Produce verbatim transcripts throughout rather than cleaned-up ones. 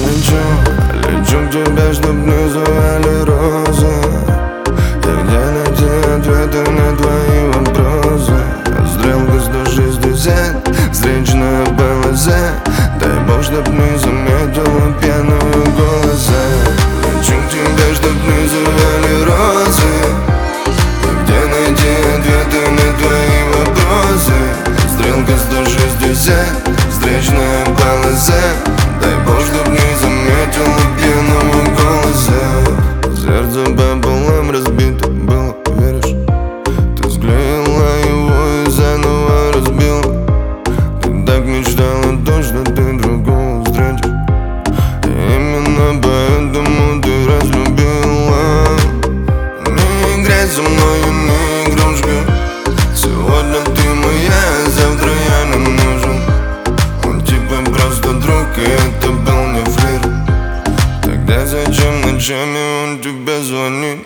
лечу, лечу к тебе, чтоб не завали розы. И где найти ответы на твои вопросы? Стрелка сто шестьдесят, встречная ПЛЗ. Дай бог, чтоб не заметила пьяного голоса. Лечу к тебе, чтоб не завали розы. И где найти ответы на твои вопросы? Стрелка сто шестьдесят, встречная ПЛЗ. Дай бог, чтоб не заметила пьяного голоса. Сердце пополам разбито было, веришь? Ты склеила его и заново разбила. Ты так мечтала то, что ты другого встретишь. И именно поэтому ты разлюбила. Не играй со мной, не игрушка. Сегодня ты моя, завтра я не нужен. Он типа просто друг, и это был не флирт. Тогда зачем ночами он тебе звонит?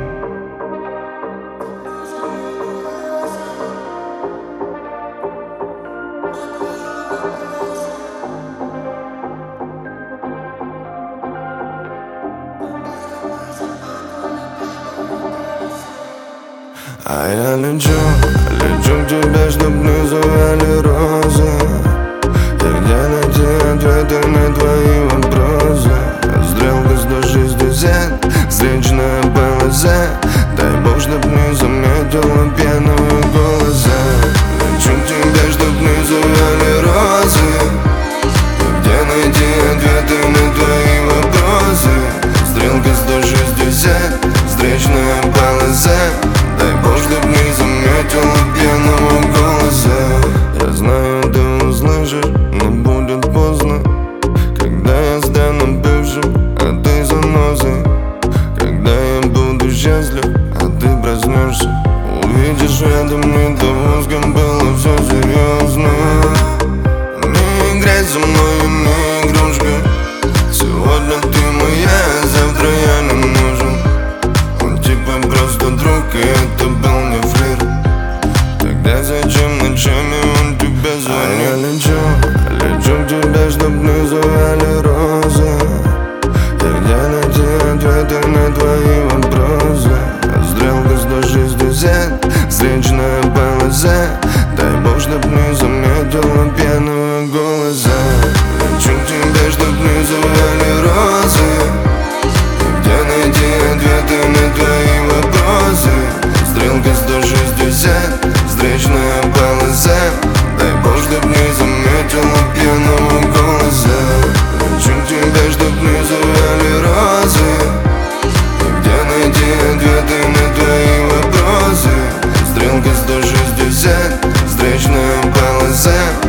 А я лечу, лечу к тебе, чтоб не завали розы. И где найти ответы на твои вопросы? Стрелка сто шестьдесят, встречная ПЛЗ. Дай бог, чтоб не заметила пьяного голоса. Лечу к тебе, чтоб не завали розы. И где найти ответы на твои вопросы? Стрелка сто шестьдесят, встречная ПЛЗ. Дай бог, чтоб не заметила пьяного голоса. Я знаю, ты услышишь, но будет поздно, когда я стану бывшим, а ты заносой. Когда я буду счастлив, а ты проснешься. Увидишь рядом не того, с кем было все серьезно. Не играй со мной, не игрушка. Сегодня ты моя, завтра я не нужен. Он типа просто друг, и это был не флирт. Тогда зачем ночами он тебе звонит? А я лечу, лечу к тебе, чтоб не завали розы. И где найти ответы на твои вопросы? Стрелка сто шестьдесят, встречная ПЛЗ. Дай бог, чтоб не заметила пьяного голоса. Лечу к тебе, чтоб не завали розы. И где найти ответы на твои вопросы? Стрелка сто шестьдесят, встречная ПЛЗ. Дай бог, чтоб не заметила пьяного голоса. Лечу к тебе, чтоб не завали розы. И где найти ответы на твои вопросы? Стрелка сто шестьдесят, встречная ПЛЗ.